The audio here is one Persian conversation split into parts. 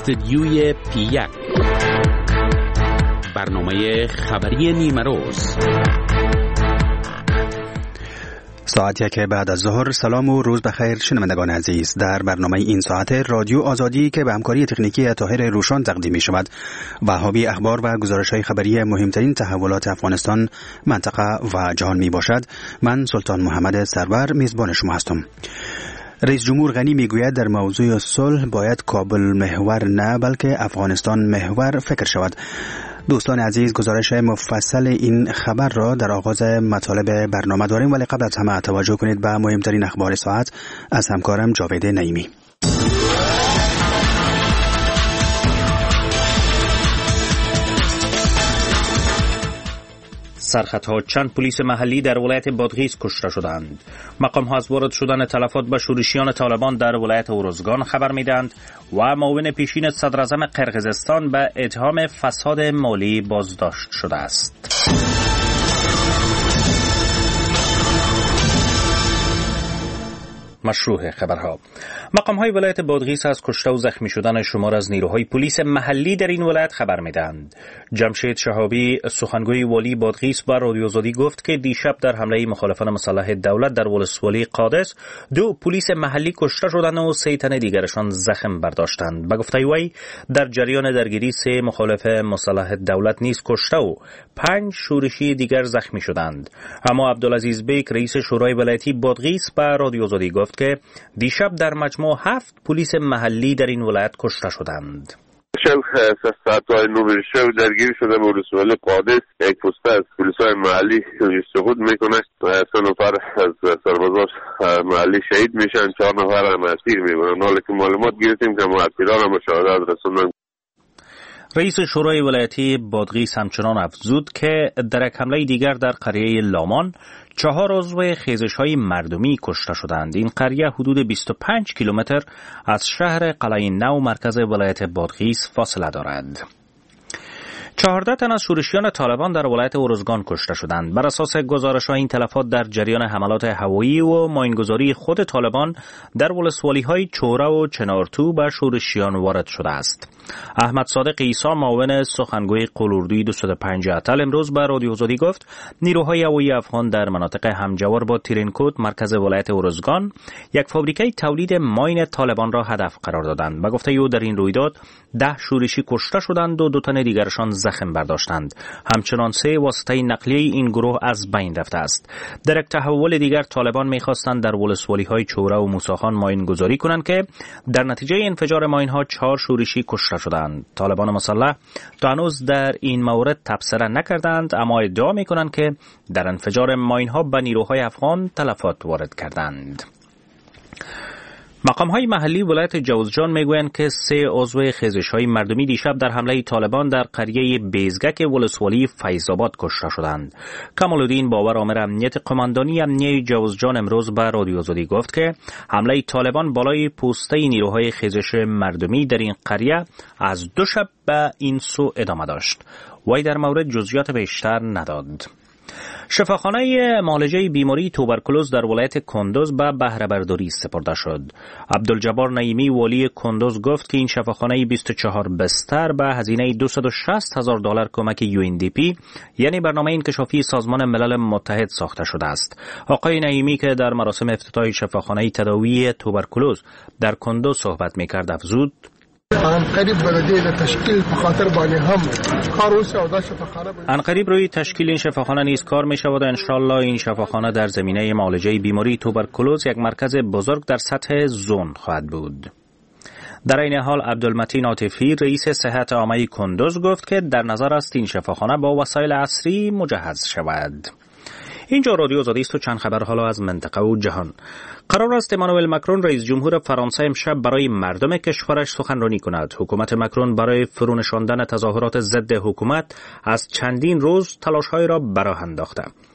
استدیوی پی1 برنامه خبری نیمروز ساعت 1 بعد از ظهر. سلام و روز بخیر شنوندگان عزیز. در برنامه این ساعت رادیو آزادی که به همکاری تکنیکی طاهر روشان تقدیم می شود، وهابی اخبار و گزارش‌های خبری مهمترین تحولات افغانستان، منطقه و جهان می باشد. من سلطان محمد سرور میزبان شما هستم. رئیس جمهور غنی میگوید در موضوع صلح باید کابل محور نه بلکه افغانستان محور فکر شود. دوستان عزیز، گزارش مفصل این خبر را در آغاز مطالب برنامه داریم، ولی قبل از همه توجه کنید به مهمترین اخبار ساعت از همکارم جاوید نعیمی. سرخطها چند پلیس محلی در ولایت بادغیس کشته شدند. مقام‌ها از وارد شدن تلفات به شورشیان طالبان در ولایت اروزگان خبر می‌دهند و معاون پیشین صدراعظم قرقیزستان به اتهام فساد مالی بازداشت شده است. مشروع خبرها. مقام‌های ولایت بادغیس از کشته و زخمی شدن شمار از نیروهای پلیس محلی در این ولایت خبر می‌دهند. جمشید شهابی، سخنگوی والی بادغیس، با رادیو آزادی گفت که دیشب در حمله مخالفان مسلح دولت در ولسوالی قادس 2 پلیس محلی کشته شدند و 3 تن دیگرشان زخم برداشتند. به گفته وی در جریان درگیری 3 مخالف مسلح دولت نیز کشته و 5 شورشی دیگر زخمی شدند. اما عبدالعزیز بیک، رئیس شورای ولایتی بادغیس، با رادیو آزادی گفت که دیشب در مجموع 7 پلیس محلی در این ولایت کشته شدند. ساعت‌های 9 شب درگیری شده به ولسوالی قادس. یک پسته از پلیس‌های محلی سقوط میکنه و 3 نفر از سربازان محلی شهید میشن، 4 نفر هم اسیر میبرن. حالا که معلومات گرفتیم که اسیران هم مشاهدات رسوندن. رئیس شورای ولایتی بادغیس همچنان افزود که در یک حمله دیگر در قریه لامان 4 عضو خیزش‌های مردمی کشته شدند. این قریه حدود 25 کیلومتر از شهر قلعه نو مرکز ولایت بادغیس فاصله دارد. 14 تن از شورشیان طالبان در ولایت اروزگان کشته شدند. بر اساس گزارش‌های این تلفات در جریان حملات هوایی و ماینگذاری خود طالبان در ولسوالی‌های چوره و چنارتو به شورشیان وارد شده است. احمد صادق عیسی، معاون سخنگوی قلوردوی 205 اتل، امروز به رادیو آزادی گفت نیروهای هوایی افغان در مناطق همجوار با تیرینکوت مرکز ولایت اروزگان یک فابریکه تولید ماین طالبان را هدف قرار دادند. و گفته او در این رویداد 10 شورشی کشته شدند و 2 تن دیگرشان زخم برداشتند. همچنان 3 واسطه نقلیه این گروه از بین رفته است. در یک تحول دیگر طالبان می‌خواستند در ولسوالی‌های چوره و موساخان ماین گذاری کنند که در نتیجه انفجار ماین‌ها 4 شورشی کشته شدند. طالبان مسلح تا هنوز در این مورد تبصره نکردند، اما ادعا می‌کنند که در انفجار ماین‌ها به نیروهای افغان تلفات وارد کردند. مقام‌های محلی ولایت جوزجان میگویند که 3 عضو خیزش‌های مردمی دیشب در حمله طالبان در قریه بیزگک ولسوالی فیض‌آباد کشته شدند. کمال‌الدین باور، آمر امنیت قماندانی امنیه جوزجان، امروز به رادیو آزادی گفت که حمله طالبان بالای پوسته نیروهای خیزش مردمی در این قریه از 2 شب به این سو ادامه داشت. وی در مورد جزئیات بیشتر نداد. شفاخانه معالجه بیماری توبرکلوز در ولایت کندوز به بهره برداری سپرده شد. عبدالجبار نعیمی، والی کندوز، گفت که این شفاخانه 24 بستر به هزینه $260,000 کمک UNDP یعنی برنامه انکشافی سازمان ملل متحد ساخته شده است. آقای نعیمی که در مراسم افتتاح شفاخانه تداوی توبرکلوز در کندوز صحبت می‌کرد افزود: عنقریب روی تشکیل این شفاخانه نیز کار می شود و انشاءالله این شفاخانه در زمینه معالجه بیماری توبرکلوز یک مرکز بزرگ در سطح زون خواهد بود. در این حال عبدالمتین عاطفی، رئیس صحت عامه کندوز، گفت که در نظر است این شفاخانه با وسایل عصری مجهز شود. اینجا رادیو آزادی است و چند خبر حالا از منطقه و جهان. قرار است امانوئل مکرون، رئیس جمهور فرانسه، امشب برای مردم کشورش سخنرانی کند. حکومت مکرون برای فرونشاندن تظاهرات ضد حکومت از چندین روز تلاش‌های را به راه انداخته.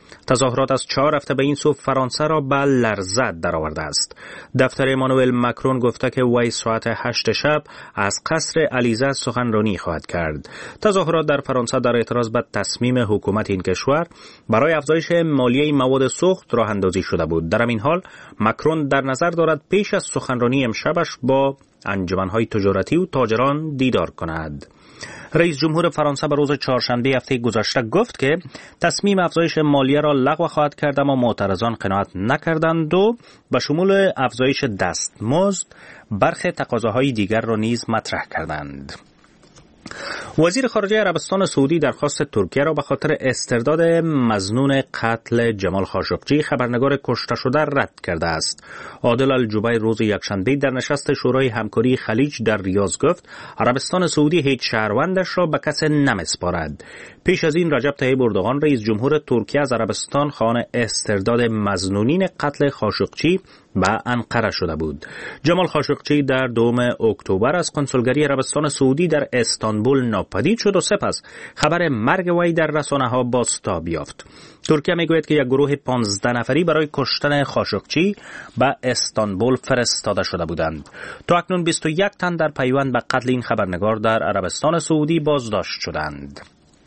تظاهرات از 4 هفته به این سو فرانسه را به لرزه درآورده است. دفتر امانوئل مکرون گفته که وی ساعت 8 شب از قصر الیزه سخنرانی خواهد کرد. تظاهرات در فرانسه در اعتراض به تصمیم حکومت این کشور برای افزایش مالیه مواد سوخت راه اندازی شده بود. در این حال مکرون در نظر دارد پیش از سخنرانی امشبش با انجمن‌های تجارتی و تاجران دیدار کند. رئیس جمهور فرانسه به روز چهارشنبه هفته گذشته گفت که تصمیم افزایش مالیه را لغو خواهد کرد، اما معترضان قناعت نکردند و به شمول افزایش دستمزد برخی تقاضاهای دیگر را نیز مطرح کردند. وزیر خارجه عربستان سعودی درخواست ترکیه را به خاطر استرداد مظنون قتل جمال خاشقچی خبرنگار کشته شده رد کرده است. عادل الجبیر روز یکشنبه در نشست شورای همکاری خلیج در ریاض گفت عربستان سعودی هیچ شهروندش را به کسی نمیسپارد. پیش از این رجب طیب اردوغان رئیس جمهور ترکیه از عربستان خواهان استرداد مظنونین قتل خاشقچی به انقره شده بود. جمال خاشقچی در 2 اکتبر از کنسولگری عربستان سعودی در استانبول ناپدید شد و سپس خبر مرگ وی در رسانه‌ها بازتاب یافت. ترکیه میگوید که یک گروه 15 نفری برای کشتن خاشقچی به استانبول فرستاده شده بودند. تا اکنون 21 تن در پیوند به قتل این خبرنگار در عربستان سعودی بازداشت شدند.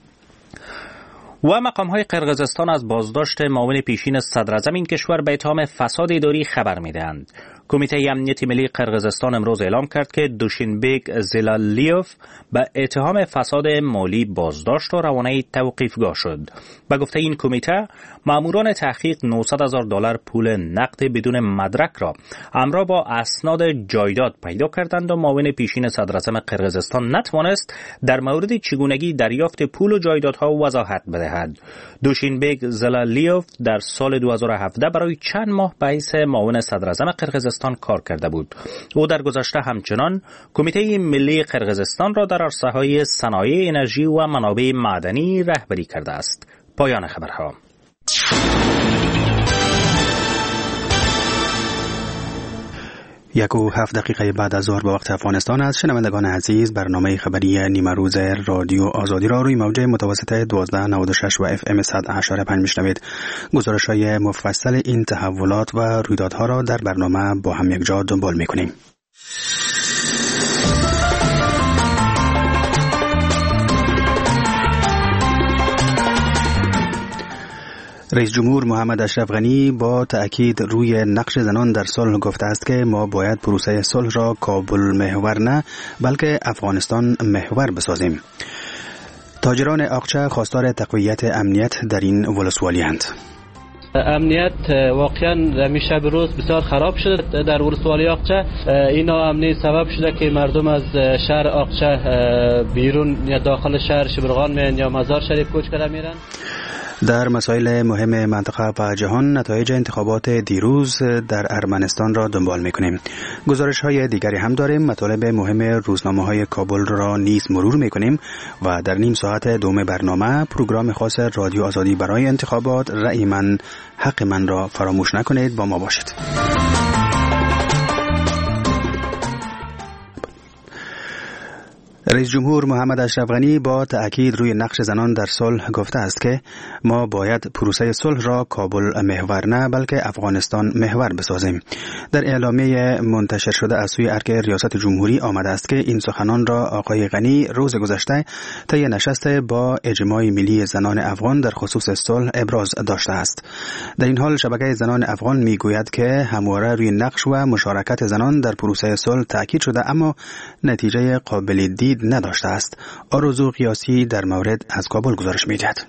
و مقام‌های قرقیزستان از بازداشت معاون پیشین صدر اعظم این کشور به اتهام فساد اداری خبر می‌دهند. کمیته امنیت ملی قرقیزستان امروز اعلام کرد که دوشینبک زلالیوف به اتهام فساد مالی بازداشت و روانه توقیفگاه شد. به گفته این کمیته، ماموران تحقیق $900,000 پول نقد بدون مدرک را همراه با اسناد جایداد پیدا کردند و معاون پیشین صدر اعظم قرقیزستان نتوانست در مورد چگونگی دریافت پول و جایدادها وضاحت بدهد. دوشینبک زلالیوف در سال 2017 برای چند ماه به حیث معاون صدر اعظم قرقیزستان کار کرده بود. او در گذشته همچنان کمیته ملی قرقیزستان را در عرصه‌های صنایع انرژی و منابع معدنی رهبری کرده است. پایان خبرها. 1:07 بعد از ظهر به وقت افغانستان است. شنوندگان عزیز، برنامه خبری نیمه روز رادیو آزادی را روی موج متوسط 1296 و FM 100.5 میشنوید. گزارش‌های مفصل این تحولات و رویدادها را در برنامه با هم یک جا دنبال می‌کنیم. رئیس جمهور محمد اشرف غنی با تأکید روی نقش زنان در صلح گفته است که ما باید پروسه صلح را کابل محور نه بلکه افغانستان محور بسازیم. تاجران آقچه خواستار تقویت امنیت در این ولسوالی‌اند. امنیت واقعا میشه به روز بسیار خراب شده در ولسوالی آقچه. اینا امنیت سبب شده که مردم از شهر آقچه بیرون یا داخل شهر شبرغان میان یا مزار شریف کوچ کرده میرن. در مسائل مهم منطقه و جهان نتایج انتخابات دیروز در ارمنستان را دنبال میکنیم. گزارش‌های دیگری هم داریم. مطالب مهم روزنامه‌های کابل را نیز مرور میکنیم و در نیم ساعت دوم برنامه پروگرام خاص رادیو آزادی برای انتخابات رأی من حق من را فراموش نکنید. با ما باشید. رئیس جمهور محمد اشرف غنی با تأکید روی نقش زنان در صلح گفته است که ما باید پروسه صلح را کابل محور نه بلکه افغانستان محور بسازیم. در اعلامیه منتشر شده از سوی ارکان ریاست جمهوری آمده است که این سخنان را آقای غنی روز گذشته طی نشست با اجماع ملی زنان افغان در خصوص صلح ابراز داشته است. در این حال شبکه زنان افغان میگوید که همواره روی نقش و مشارکت زنان در پروسه صلح تأکید شده اما نتیجه قابل دید نداشته است. آرزو قیاسی در مورد از کابل گزارش می‌دهد.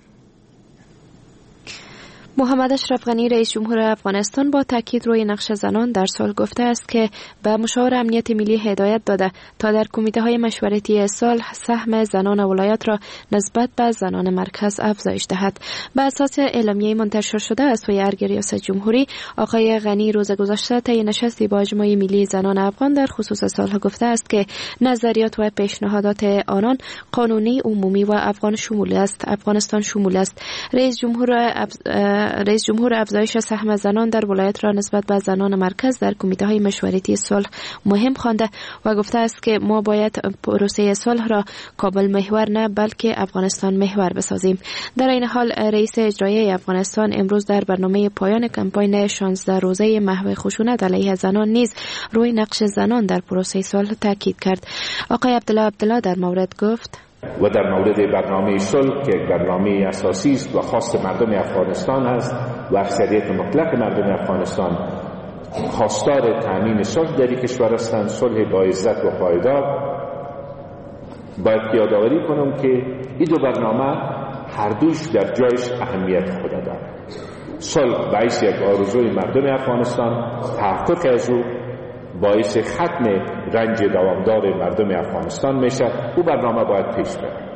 محمد اشرف غنی رئیس جمهور افغانستان با تاکید روی نقش زنان در صلح گفته است که به مشاور امنیت ملی هدایت داده تا در کمیته‌های مشورتی صلح سهم زنان ولایت را نسبت به زنان مرکز افزایش دهد. بر اساس اعلامیه منتشر شده از سوی ارکان ریاست جمهوری، آقای غنی روز گذشته طی نشستی با اجماع ملی زنان افغان در خصوص صلح گفته است که نظریات و پیشنهادات آنان قانونی، عمومی و افغانستان شمول است. رئیس جمهور رئیس جمهور افزایش سهم زنان در ولایت را نسبت به زنان مرکز در کمیته‌های مشورتی صلح مهم خوانده و گفته است که ما باید پروسه صلح را کابل محور نه بلکه افغانستان محور بسازیم. در این حال رئیس اجرایی افغانستان امروز در برنامه پایان کمپاین 16 روزه محو خشونت علیه زنان نیز روی نقش زنان در پروسه صلح تاکید کرد. آقای عبدالله در مورد گفت و در مورد برنامه صلح که برنامه اساسی است و خاص مردم افغانستان است و اکثریت مطلق مردم افغانستان خواستار تامین صلح در این کشور هستند، صلح با عزت و پایدار. باید یادآوری کنم که این دو برنامه هر دوش در جایش اهمیت خود دارد. صلح باعث یک آرزوی مردم افغانستان، تحقق از او باعث ختم رنج دوامدار مردم افغانستان میشه. او برنامه باید پیش بره.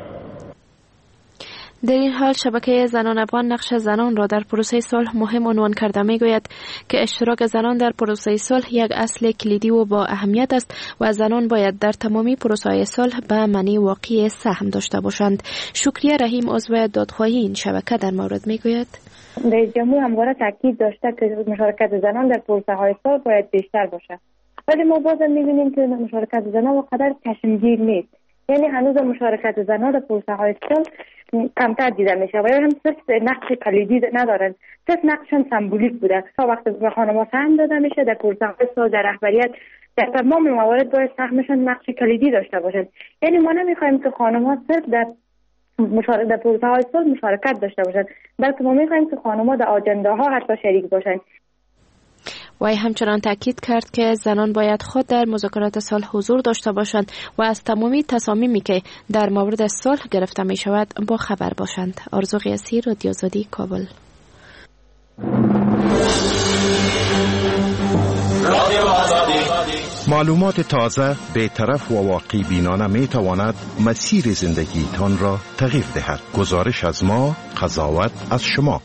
در این حال شبکه زنان افغان نقش زنان را در پروسه صلح مهم عنوان کرده میگوید که اشتراک زنان در پروسه صلح یک اصل کلیدی و با اهمیت است و زنان باید در تمامی پروسه صلح به معنی واقعی سهم داشته باشند. شکریه رحیم عضو دادخواهی این شبکه در مورد میگوید رئیس جمهور همواره تاکید داشته که مشارکت زنان در پروسه های صلح باید بیشتر باشه، ولی ما بازم می‌بینیم که مشارکت زنان وقدر چشمگیر نیست. یعنی هنوز مشارکت زنان در پروسه های صلح کمتر دیده میشه و هم صرف نقش کلیدی ندارن، صرف نقششون سمبولیک بوده. تا وقتی به خانم‌ها سهم داده میشه در پروسه های صلح، در رهبریت، در تمام موارد باید سهمشون نقش کلیدی داشته باشن. یعنی ما نمیخوایم که خانم‌ها صرف در پروسه های صلح مشارکت داشته باشن، بلکه ما میخوایم که خانم‌ها در آجنده‌ها حتی شریک باشن. وی همچنان تاکید کرد که زنان باید خود در مذاکرات صلح حضور داشته باشند و از تمامی تصامیمی که در مورد صلح گرفته می شود با خبر باشند. آرزو قیاسی، رادیو آزادی، کابل. معلومات تازه، بی‌طرف و واقعی بینانه می تواند مسیر زندگیتان را تغییر دهد. گزارش از ما، قضاوت از شما.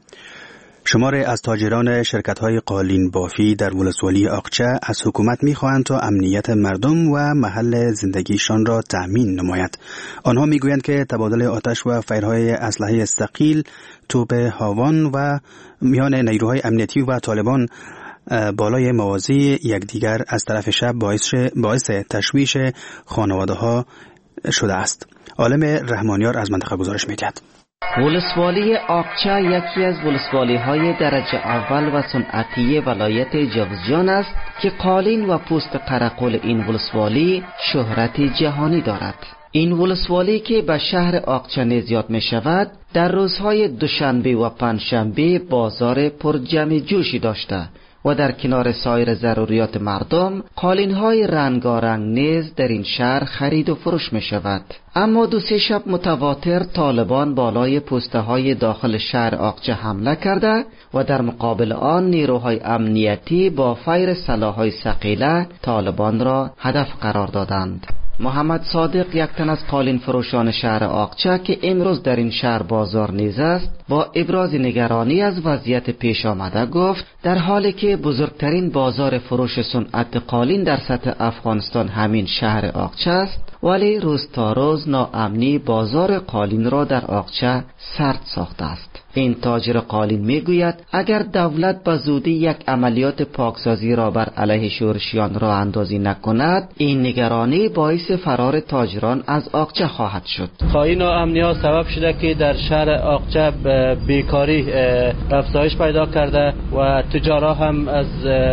شماری از تاجران شرکت‌های قالین بافی در ولسوالی آقچه از حکومت می‌خواهند تا امنیت مردم و محل زندگیشان را تأمین نماید. آنها می‌گویند که تبادل آتش و فیرهای اسلحه ثقیل، توپ هاوان و میان نیروهای امنیتی و طالبان بالای موازی یکدیگر از طرف شب باعث تشویش خانواده‌ها شده است. عالم رحمانیار از منطقه گزارش می‌دهد. ولسوالی آقچه یکی از ولسوالی‌های درجه اول و صنعتی ولایت جوزجان است که قالین و پوست قرقل این ولسوالی شهرت جهانی دارد. این ولسوالی که به شهر آقچه نیز یاد می شود، در روزهای دوشنبه و پنجشنبه بازار پر جمع جوشی داشته و در کنار سایر ضروریات مردم قالین‌های رنگارنگ نیز در این شهر خرید و فروش می شود. اما 2-3 شب متواتر طالبان بالای پوسته‌های داخل شهر آقچه حمله کرده و در مقابل آن نیروهای امنیتی با فیر سلاح‌های ثقیله طالبان را هدف قرار دادند. محمد صادق، یک تن از قالین فروشان شهر آقچه که امروز در این شهر بازار نیز است، با ابراز نگرانی از وضعیت پیش آمده گفت در حالی که بزرگترین بازار فروش صنعت قالین در سطح افغانستان همین شهر آقچه است، ولی روز تا روز ناامنی بازار قالین را در آقچه سرد ساخته است. این تاجر قالین میگوید اگر دولت به زودی یک عملیات پاکسازی را بر علیه شورشیان راه اندازی نکند، این نگرانی باعث فرار تاجران از آقچه خواهد شد. این ناامنی‌ها سبب شده که در شهر آقچه بیکاری افزایش پیدا کرده و تجارا هم از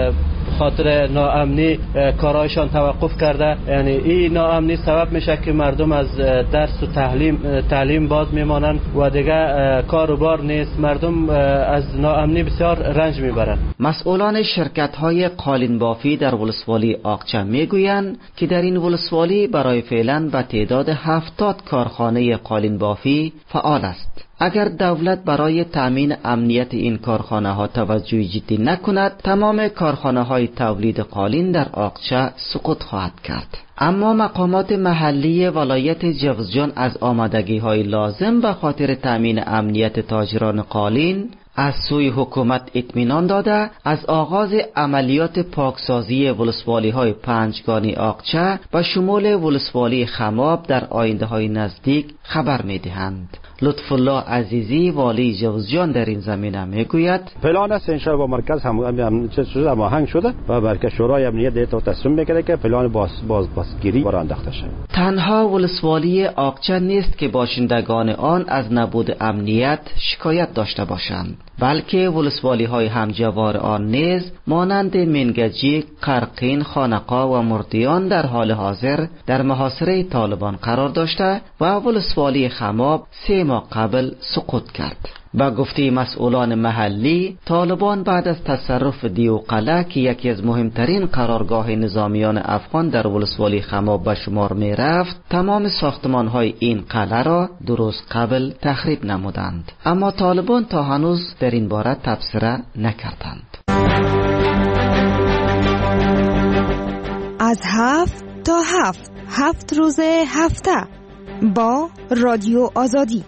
خاطر ناامنی کارایشان توقف کرده. یعنی این ناامنی سبب میشه که مردم از درس و تعلیم باز میمانند و دیگه کار و بار نیست. مردم از ناامنی بسیار رنج میبرند. مسئولان شرکت‌های قالین بافی در ولسوالی آقچه میگویند که در این ولسوالی برای فعلا به تعداد 70 کارخانه قالین بافی فعال است. اگر دولت برای تأمین امنیت این کارخانه ها توجه جدی نکند، تمام کارخانه های تولید قالین در آقچه سقوط خواهد کرد. اما مقامات محلی ولایت جوزجان از آمادگی های لازم به خاطر تأمین امنیت تاجران قالین از سوی حکومت اطمینان داده از آغاز عملیات پاکسازی ولسوالی‌های پنجگانی آقچه و شمول ولسوالی خماب در آینده‌های نزدیک خبر می‌دهند. لطف الله عزیزی والی جوزجان در این زمینه میگوید پلان است انشاءالله با مرکز هم آهنگ شده و مرکز شورای امنیت دیتا تصمیم بگیره که پلان بازگیری بر انداخته شود. تنها ولسوالی آقچه نیست که باشندگان آن از نبود امنیت شکایت داشته باشند، بلکه ولسوالی‌های همجوار آن نیز مانند منگجی، قرقین، خانقا و مردیان در حال حاضر در محاصره طالبان قرار داشته و ولسوالی خماب 3 ماه قبل سقوط کرد. با گفته مسئولان محلی، طالبان بعد از تصرف دیوقلعه که یکی از مهمترین قرارگاه نظامیان افغان در ولسوالی خماب به شمار می رفت، تمام ساختمان‌های این قلعه را 2 روز قبل تخریب نمودند. اما طالبان تا هنوز در این باره تبصره نکردند. از 7 تا 7 روز هفته با رادیو آزادی.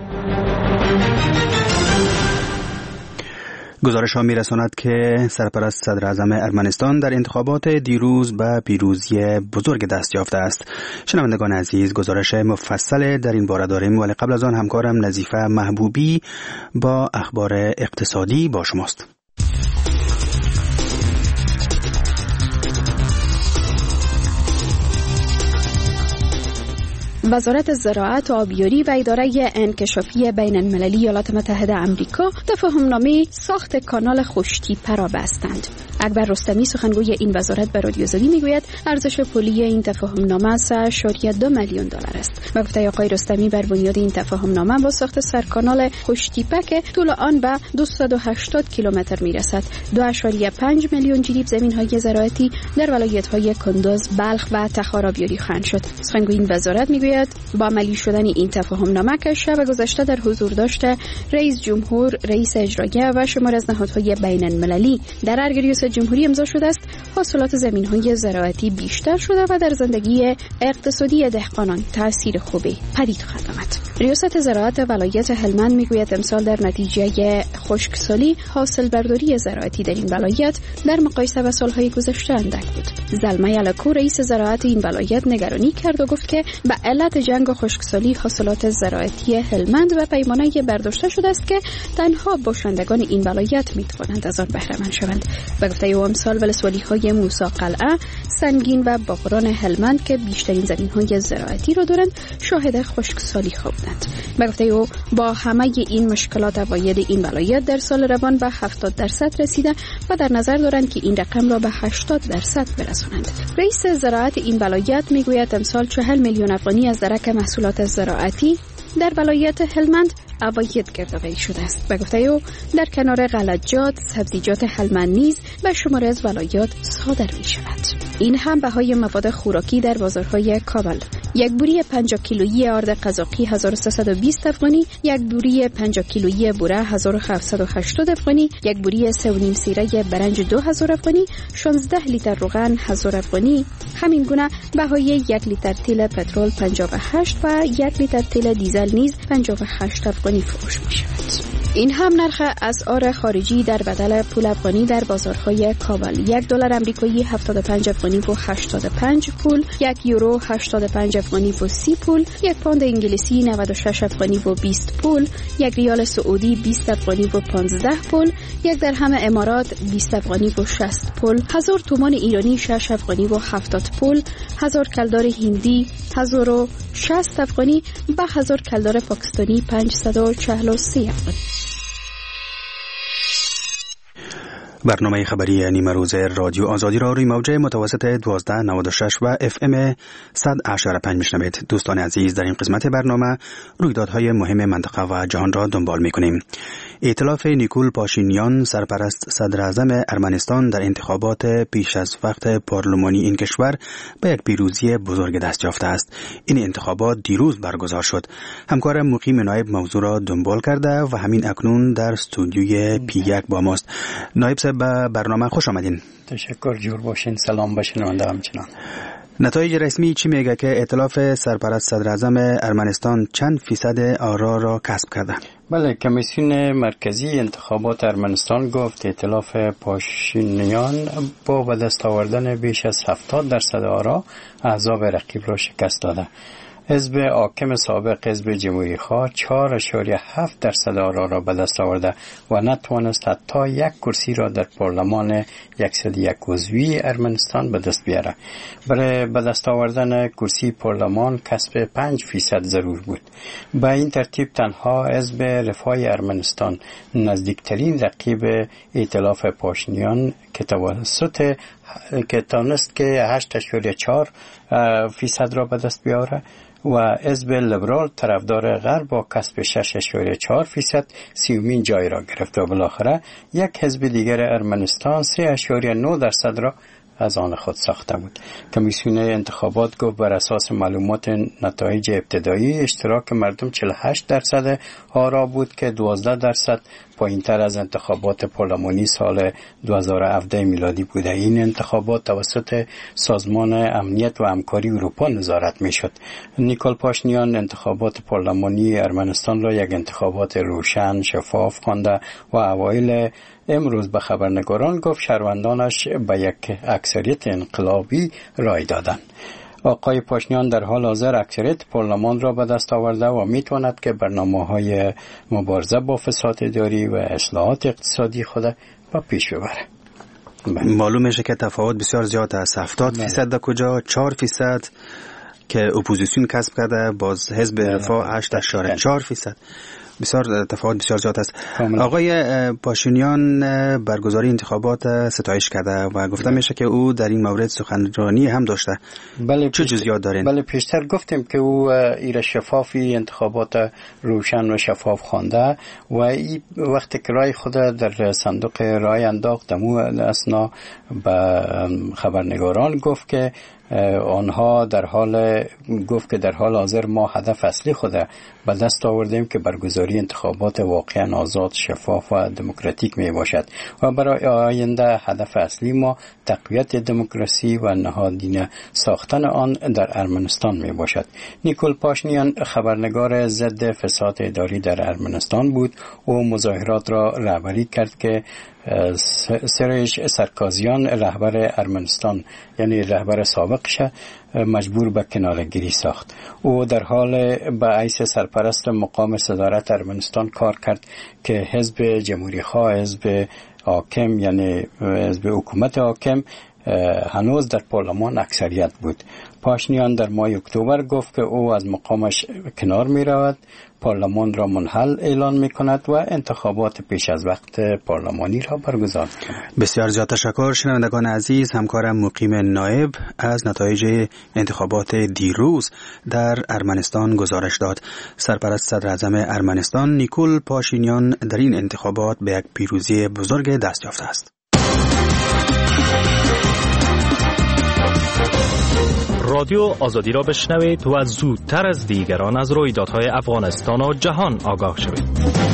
گزارش ها می رساند که سرپرست صدر اعظم ارمنستان در انتخابات دیروز به پیروزی بزرگ دست یافته است. شنوندگان عزیز، گزارش مفصل در این باره داریم، ولی قبل از آن همکارم نظیفه محبوبی با اخبار اقتصادی با شماست. وزارت زراعت و آبیاری و اداره انکشافی بین المللی ایالات متحده آمریکا تفاهمنامه ساخت کانال خوش‌تیپه را بستند. اکبر رستمی سخنگوی این وزارت به رادیو آزادی میگوید ارزش پولی این تفاهمنامه 3.2 میلیون دلار است. و گفته آقای رستمی بر بنیاد این تفاهمنامه با ساخت سرکانال خوش‌تیپه که طول آن به 280 کیلومتر میرسد 2.5 میلیون جریب زمین‌های زراعتی در ولایت‌های کندوز، بلخ و تخار آبیاری خواهند شد. سخنگوی این وزارت میگوید با عملی شدن این تفاهمنامه که شب گذشته در حضور داشته رئیس جمهور، رئیس اجراییه و شمار از نهادهای بین المللی در ارگ ریاست جمهوری امضا شده است، حاصلات زمین‌های زراعتی بیشتر شده و در زندگی اقتصادی دهقانان تأثیر خوبی پدید خواهد آمد. ریاست زراعت ولایت هلمند میگوید امسال در نتیجه خشکسالی حاصل برداری زراعتی در این ولایت در مقایسه با سالهای گذشته اندک بود. زلمه علکو رئیس زراعت این ولایت نگرانی کرد و گفت که به علت جنگ و خشکسالی حاصلات زراعتی هلمند و پیمانه برداشته شده است که تنها باشندگان این ولایت میتوانند از آن بهره مند شوند. و گفته او امسال ولسوالی‌های موسی قلعه، سنگین و باغران هلمند که بیشترین زمین‌های زراعتی را دارند شاهد خشکسالی بودند. و گفته او با همه این مشکلات عواید این ولایت در سال روان به 70% رسیده و در نظر دارند که این رقم را به 80% برسانند. رئیس زراعت این ولایت میگوید امسال 40 میلیون افغانی از درک محصولات زراعتی در ولایت هلمند عواید گردآوری شده است. و گفته او در کنار غلجات، سبزیجات هلمند نیز به شمار از ولایات صادر می شود. این هم بهای مواد خوراکی در بازارهای کابل. یک بوری 50 کیلویی آرد قزاقی 1320 افغانی، یک بوری 50 کیلویی بوره 1780 افغانی، یک بوری 3.5 سیره برنج 2000 افغانی، 16 لیتر روغن 1000 افغانی. همین گونه بهای 1 لیتر تیل پترول 58 و 1 لیتر تیل دیزل نیز 58 افغانی فروش می شود. این هم نرخ اسعار خارجی در بدل پول افغانی در بازارهای کابل. 1 دلار آمریکایی 75 افغانی با 85 پول، 1 یورو 85 افغانی با 30 پول، 1 پوند انگلیسی 96 افغانی با 20 پول، 1 ریال سعودی 20 افغانی با 15 پول، 1 درهم امارات 20 افغانی با 60 پول، 1000 تومان ایرانی 6 افغانی با 70 پول، 1000 کلدار هندی 1060 افغانی و 1000 کلدار پاکستانی 543 افغانی. برنامه خبری نیمه روز رادیو آزادی را روی موج متوسط 1296 و FM 100.5 میشنوید. دوستان عزیز، در این قسمت برنامه رویدادهای مهم منطقه و جهان را دنبال میکنیم. ائتلاف نیکول پاشینیان، سرپرست صدر اعظم ارمنستان، در انتخابات پیش از وقت پارلمانی این کشور به یک پیروزی بزرگ دست یافته است. این انتخابات دیروز برگزار شد. همکارم مقیم نایب موضوع را دنبال کرده و همین اکنون در استودیوی P1 با ماست. نایب صاحب، به برنامه خوش آمدین. تشکر، جور باشین. سلام به شنونده همچنان. نتایج رسمی چی میگه که ائتلاف سرپرست صدر اعظم ارمنستان چند فیصد آرا را کسب کرده؟ بله، کمیسیون مرکزی انتخابات ارمنستان گفت ائتلاف پاشینیان با به دست آوردن بیش از 70% آرا احزاب رقیب را شکست داده. حزب حاکم سابق حزب جمهوری خواه 4.7% آرا را به دست آورده و نتوانست حتی یک کرسی را در پارلمان 101 عضوی ارمنستان به دست بیاره. برای به دست آوردن کرسی پارلمان کسب 5% ضرور بود. به این ترتیب تنها حزب رفاه ارمنستان نزدیکترین رقیب ائتلاف پاشینیان که تانست که 8.4% را به دست بیاره و حزب لیبرال طرفدار غرب با کسب 6.4% سیومین جای را گرفت و بالاخره یک حزب دیگر ارمنستان 3.9% را از آن خود ساخته بود. کمیسیون انتخابات گفت بر اساس معلومات نتایج ابتدایی اشتراک مردم 48% آرا بود که 12% پایین‌تر از انتخابات پارلمانی سال 2017 میلادی بوده. این انتخابات توسط سازمان امنیت و همکاری اروپا نظارت میشد. نیکول پاشینیان انتخابات پارلمانی ارمنستان را یک انتخابات روشن، شفاف خوانده و اوایل امروز به خبرنگاران گفت شهروندانش به یک اکثریت انقلابی رای دادند. آقای پاشینیان در حال حاضر اکثریت پارلمان را به دست آورده و میتواند که برنامه‌های مبارزه با فساد اداری و اصلاحات اقتصادی خود به پیش ببره. معلوم میشه که تفاوت بسیار زیاد است. 70% در کجا، 4% که اپوزیسیون کسب کرده، باز حزب رفاه 8.4%. بسیار تفاوت بسیار زیاد است. آقای پاشینیان برگزاری انتخابات ستایش کرده و گفته میشه که او در این مورد سخنرانی هم داشته. بله، چه جزئیات دارین؟ بله، پیشتر گفتیم که او ایره شفافی انتخابات روشن و شفاف خوانده و وقتی که رای خود در صندوق رای انداخت دمو اسنا به خبرنگاران گفت که آنها در حال حاضر ما هدف اصلی خود به دست آوردیم که برگزاری انتخابات واقعا آزاد، شفاف و دموکراتیک می باشد و برای آینده هدف اصلی ما تقویت دموکراسی و نهادینه ساختن آن در ارمنستان می باشد. نیکول پاشینیان خبرنگار ضد فساد اداری در ارمنستان بود و مظاهرات را رهبری کرد که سرژ سرکازیان رهبر ارمنستان یعنی رهبر سابقش مجبور به کناره‌گیری ساخت. او در حال به حیث سرپرست مقام صدارت ارمنستان کار کرد که حزب جمهوری خواه، حزب حاکم یعنی حزب حکومت حاکم هنوز در پارلمان اکثریت بود. پاشینیان در ماه اکتبر گفت که او از مقامش کنار می رود، پارلمان را منحل اعلان می کند و انتخابات پیش از وقت پارلمانی را برگزار می کند. بسیار زیاد تشکر. شنوندگان عزیز، همکارم مقیم نایب از نتایج انتخابات دیروز در ارمنستان گزارش داد. سرپرست صدر اعظم ارمنستان نیکول پاشینیان در این انتخابات به یک پیروزی بزرگ دست یافته است. رادیو آزادی را بشنوید و زودتر از دیگران از رویدادهای افغانستان و جهان آگاه شوید.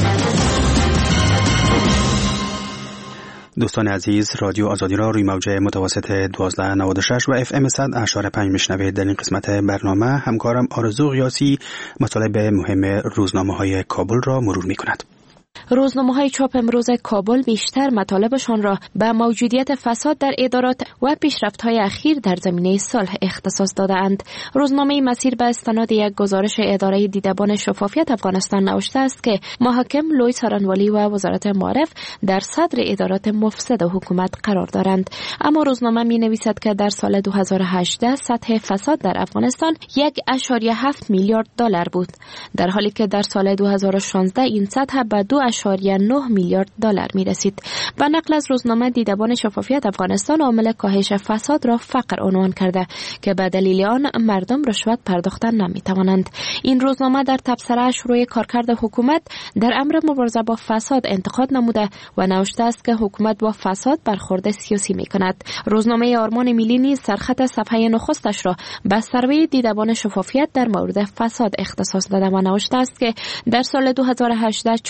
دوستان عزیز، رادیو آزادی را روی موج متوسط 1296 و FM 100.5 میشنوید. در این قسمت برنامه همکارم آرزو غیاسی مطالب مهم روزنامه‌های کابل را مرور می‌کند. روزنامه‌های چاپ امروز کابل بیشتر مطالبشان را به موجودیت فساد در ادارات و پیشرفت‌های اخیر در زمینه صلح اختصاص داده‌اند. روزنامه مسیر به استناد یک گزارش اداره دیدبان شفافیت افغانستان نوشته است که محاکم لوی سارنوالی و وزارت معارف در صدر ادارات مفسد حکومت قرار دارند. اما روزنامه می‌نویسد که در سال 2018 سطح فساد در افغانستان 1.7 میلیارد دلار بود، در حالی که در سال 2016 این سطح به 2.9 میلیارد دلار می رسید. و نقل از روزنامه دیدبان شفافیت افغانستان عامل کاهش فساد را فقر عنوان کرده که به دلیل آن مردم رشوت پرداختن نمی توانند. این روزنامه در تبصره‌اش روی کارکرد حکومت در امر مبارزه با فساد انتقاد نموده و نوشته است که حکومت با فساد برخورد سیاسی می کند. روزنامه آرمان ملی نیز سرخط صفحه نخستش را به سروی دیدبان شفافیت در مورد فساد اختصاص داده و نوشته است که در سال 2018 4.5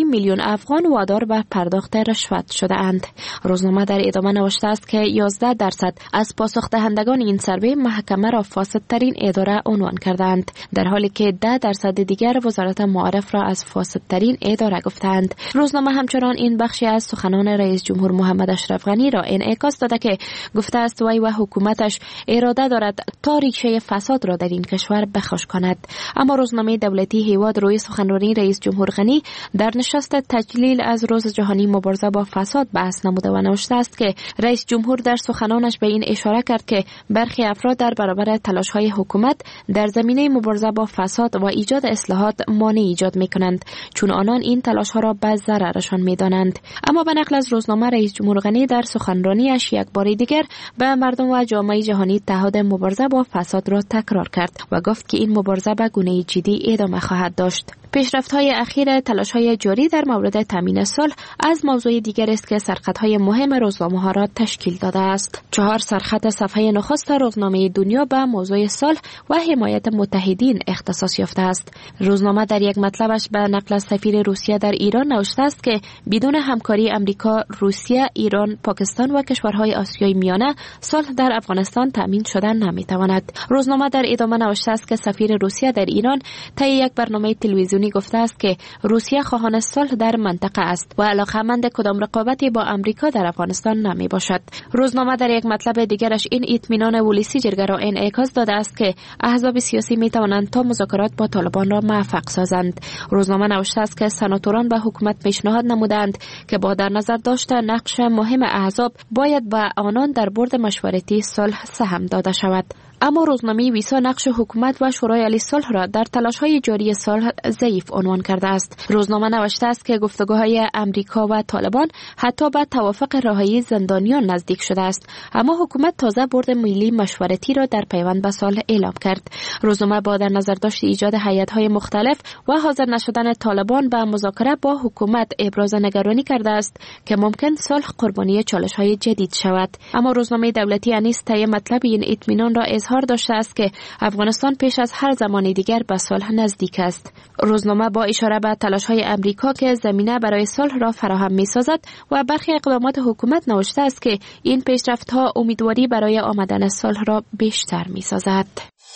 میلیون افغان وادار به پرداخت رشوت شده اند. روزنامه در ادامه نوشته است که 11% از پاسخ دهندگان این سروی محکمه را فاسدترین اداره عنوان کردند، در حالی که 10% دیگر وزارت معارف را از فاسدترین اداره گفتند. روزنامه همچنان این بخشی از سخنان رئیس جمهور محمد اشرف غنی را انعکاس داده که گفته است وی و حکومتش اراده دارد تا ریشه فساد را در این کشور بخش کند. اما روزنامه دولتی هیواد روی سخنرانی رئیس جمهور غنی در نشست تجلیل از روز جهانی مبارزه با فساد بحث نموده و نوشته است که رئیس جمهور در سخنانش به این اشاره کرد که برخی افراد در برابر تلاش‌های حکومت در زمینه مبارزه با فساد و ایجاد اصلاحات مانع ایجاد می‌کنند، چون آنان این تلاش‌ها را به ضررشان می‌دانند. اما به نقل از روزنامه رئیس جمهور غنی در سخنرانیش یک بار دیگر به مردم و جامعه جهانی تعهد مبارزه با فساد را تکرار کرد و گفت که این مبارزه به گونه جدی ادامه خواهد داشت. پیشرفت‌های اخیر تلاش‌های جاری در مورد تامین صلح از موضوع دیگر است که سرخطهای مهم روزنامه‌ها را تشکیل داده است. 4 سرخط صفحه نخست روزنامه دنیا به موضوع صلح و حمایت متحدین اختصاص یافته است. روزنامه در یک مطلبش به نقل از سفیر روسیه در ایران نوشته است که بدون همکاری امریکا، روسیه، ایران، پاکستان و کشورهای آسیای میانه صلح در افغانستان تامین شدن نمی‌تواند. روزنامه در ادامه نوشته است که سفیر روسیه در ایران طی یک برنامه تلویزیونی گفته است که روسیه خواهان صلح در منطقه است و علاقه‌مند کدام رقابتی با امریکا در افغانستان نمی باشد. روزنامه در یک مطلب دیگرش این اطمینان ولیسیجر را انعکاس داده است که احزاب سیاسی می توانند تا مذاکرات با طالبان را موفق سازند. روزنامه نوشته است که سناتوران به حکومت پیشنهاد نمودند که با در نظر داشتن نقش مهم احزاب باید به آنان در برد مشورتی صلح سهم داده شود. اما روزنامه ویسا نقش حکومت و شورای عالی صلح را در تلاش‌های جاری صلح ضعیف عنوان کرده است. روزنامه نوشته است که گفتگوهای امریکا و طالبان حتی به توافق رهایی زندانیان نزدیک شده است، اما حکومت تازه برد ملی مشورتی را در پیوند به صلح اعلام کرد. روزنامه با در نظر داشت ایجاد هیئت‌های مختلف و حاضر نشدن طالبان به مذاکره با حکومت ابراز نگرانی کرده است که ممکن صلح قربانی چالش‌های جدید شود. اما روزنامه دولتی انیس طی مطلب این اطمینان را اظهار داشته است که افغانستان پیش از هر زمان دیگر به صلح نزدیک است. روزنامه با اشاره به تلاش‌های امریکا که زمینه برای صلح را فراهم می‌سازد و برخی اقدامات حکومت نوشته است که این پیشرفت‌ها امیدواری برای آمدن صلح را بیشتر می‌سازد.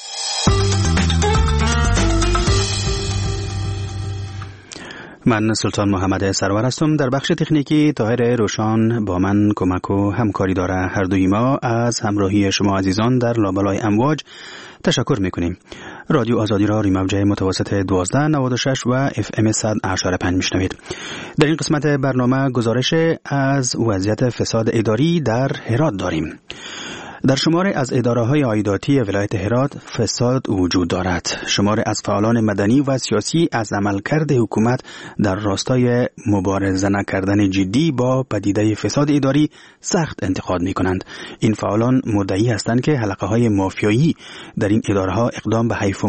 من سلطان محمد سرور هستم. در بخش تکنیکی طاهر روشان با من کمک و همکاری داره. هر دوی ما از همراهی شما عزیزان در لابلای امواج تشکر میکنیم. رادیو آزادی را روی موجه متوسط 1296 و FM 100.5 میشنوید. در این قسمت برنامه گزارش از وضعیت فساد اداری در هرات داریم. در شماری از اداره‌های عایداتی ولایت هرات فساد وجود دارد. شماری از فعالان مدنی و سیاسی از عملکرد حکومت در راستای مبارزه نکردن جدی با پدیده فساد اداری سخت انتقاد می‌کنند. این فعالان مدعی هستند که حلقه‌های مافیایی در این اداره‌ها اقدام به حیف و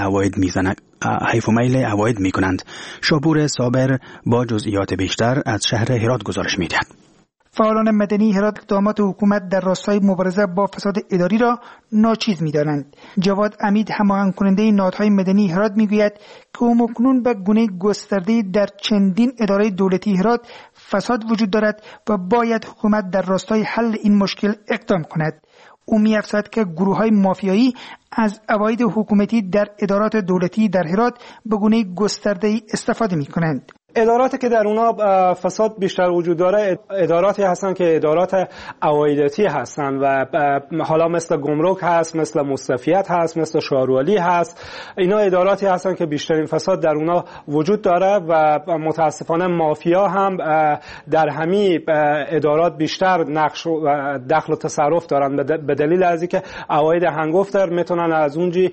میل عواید می‌کنند. شاپور صابر با جزئیات بیشتر از شهر هرات گزارش می‌دهد. فعالان مدنی هرات اقدامات حکومت در راستای مبارزه با فساد اداری را ناچیز می‌دانند. جواد امید هماهنگ کننده نهادهای مدنی هرات میگوید که همکنون به گونه گسترده در چندین اداره دولتی هرات فساد وجود دارد و باید حکومت در راستای حل این مشکل اقدام کند. او می‌افزاید که گروه‌های مافیایی از عواید حکومتی در ادارات دولتی در هرات به گونه گسترده استفاده می‌کنند. اداراتی که در اونا فساد بیشتر وجود داره اداراتی هستن که ادارات عوایداتی هستن و حالا مثل گمرک هست، مثل مصرفیت هست، مثل شهروالی هست. اینا اداراتی هستن که بیشترین فساد در اونا وجود داره و متاسفانه مافیا هم در همین ادارات بیشتر نقش و دخل و تصرف دارن به دلیل از اینکه عواید هنگفتر میتونن از اونجی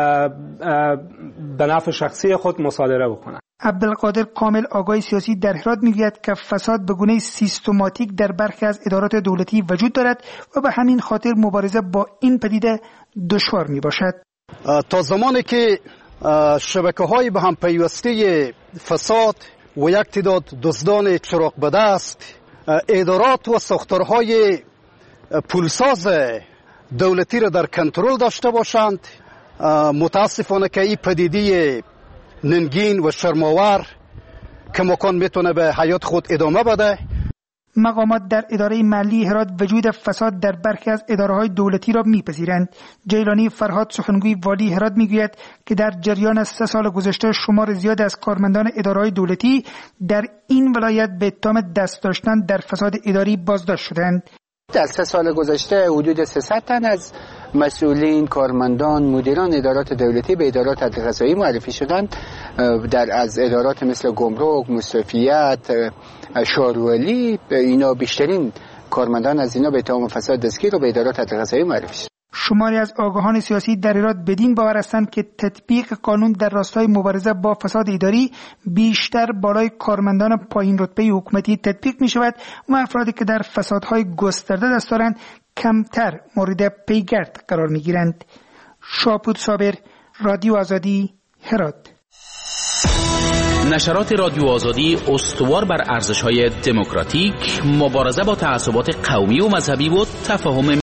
به نفع شخصی خود مصادره بکنن. عبدالقادر کامل آگاه سیاسی در هرات میگوید که فساد به گونه سیستماتیک در برخی از ادارات دولتی وجود دارد و به همین خاطر مبارزه با این پدیده دشوار می باشد. تا زمانی که شبکه‌های به هم پیوسته فساد و یک تعداد دزدان چراغ بدست ادارات و ساختارهای پولساز دولتی را در کنترل داشته باشند، متاسفانه که این پدیده ننگین و شرماور کماکان میتونه به حیات خود ادامه بده. مقامات در اداره محلی هرات وجود فساد در برخی از اداره‌های دولتی را می‌پذیرند. جیلانی فرهاد سخنگوی والی هرات می‌گوید که در جریان 3 سال گذشته شمار زیاد از کارمندان اداره‌های دولتی در این ولایت به اتهام دست داشتن در فساد اداری بازداشت شدند. در 3 سال گذشته حدود 300 تن از مسئولین، کارمندان، مدیران ادارات دولتی به ادارات عدالت‌رسایی معرفی شدند. از ادارات مثل گمرک، مصرفیت، شارولی، اینا بیشترین کارمندان از اینا به اتهام فساد دستگیر و به ادارات عدالت‌رسایی معرفی شدند. شماری از آگاهان سیاسی در هرات بدین باور هستند که تطبیق قانون در راستای مبارزه با فساد اداری بیشتر بالای کارمندان پایین رتبه حکومتی تطبیق می شود و افرادی که در فسادهای گسترده دست دارند کمتر مورد پیگرد قرار می گیرند. شاپور صابر، رادیو آزادی، هرات. نشرات رادیو آزادی استوار بر ارزش‌های دموکراتیک، مبارزه با تعصبات قومی و مذهبی و تفاهم